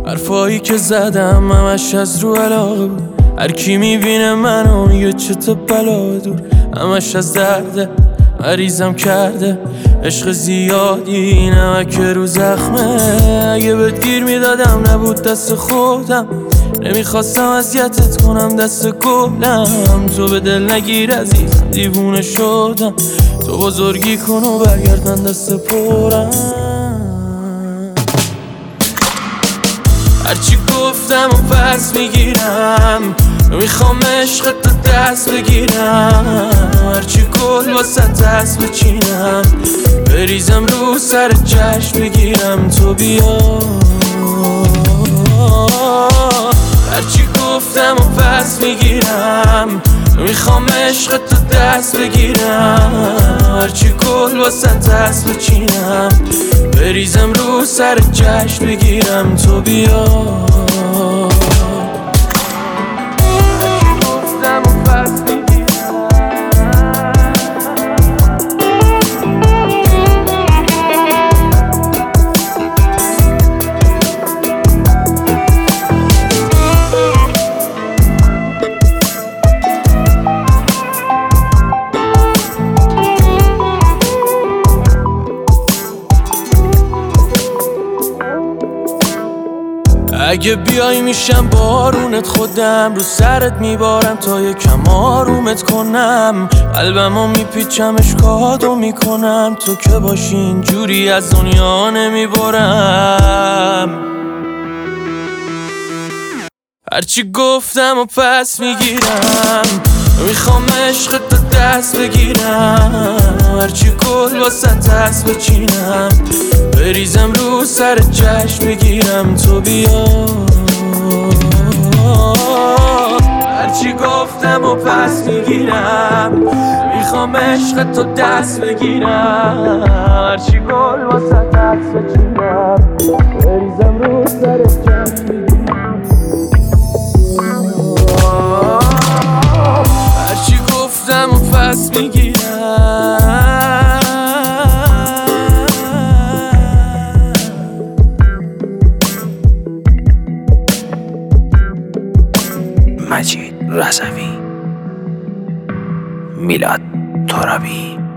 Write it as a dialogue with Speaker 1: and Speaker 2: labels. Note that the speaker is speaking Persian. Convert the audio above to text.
Speaker 1: حرفایی که زدم همش از رو علاقه بود. هر کی میبینه منو میگه چه تو بلا دور. همش از درده مریضم کرده عشق زیادی نمک رو زخمه. اگه بهت گیر میدادم نبود دست خودم. نمیخواستم اذیتت کنم دست گلم. تو به دل نگیر عزیزم دیوونه شدم. تو بزرگی کن و برگرد من دست پرم. هرچی گفتم و پس میگیرم. میخوام عشق تو دست بگیرم. هرچی گل واسه دست بچینم. بریزم رو سر جشن بگیرم تو بیا. هرچی گفتم و پس میگیرم. میخوام عشق تو دست بگیرم. هرچی گل واسه دست بچینم. بریزم رو سر جشن بگیرم تو بیا. هرچی گفتم و پس میگیرم. اگه بیای میشم بارونت خودم. رو سرت میبارم تا یکم آرومت کنم. قلبمو میپیچم اشکاتو میکنم. تو که باشی اینجوری از دنیا نمیبرم. هرچی گفتم و پس میگیرم. میخوام عشق تو دست بگیرم. هرچی گل واسه دست بچینم. بریزم رو سر جشن بگیرم تو بیا. هرچی گفتم و پس میگیرم. میخوام عشق تو دست بگیرم. هرچی گل واسه دست بچینم. بریزم رو سر جشن بگیرم. هرچی گفتم و پس میگیرم.
Speaker 2: مجید رضوی، میلاد ترابی.